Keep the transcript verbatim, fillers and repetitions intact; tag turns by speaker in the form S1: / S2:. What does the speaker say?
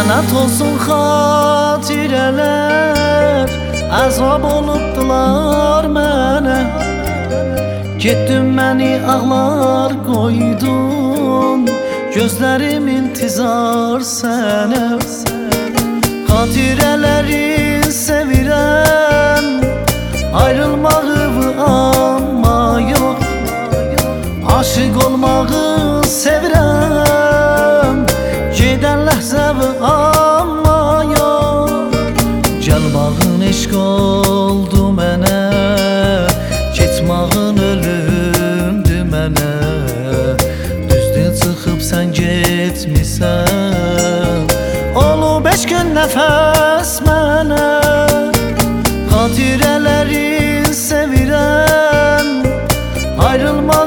S1: Lənət olsun xatirələr, əzab olubdular mənə. Getdin məni ağlar qoydun, gözlərim intizar sənə. Xatirələri sevirəm, ayrılmağı amma yox. Aşıq olmağı sevirəm, gedən ləhzəvi amma yox. Gəlmağın eşq oldu mənə, keçmağın ölümdü mənə. Düzdür çıxıb sən getmisən, olub eşqin nəfəs mənə. Xatirə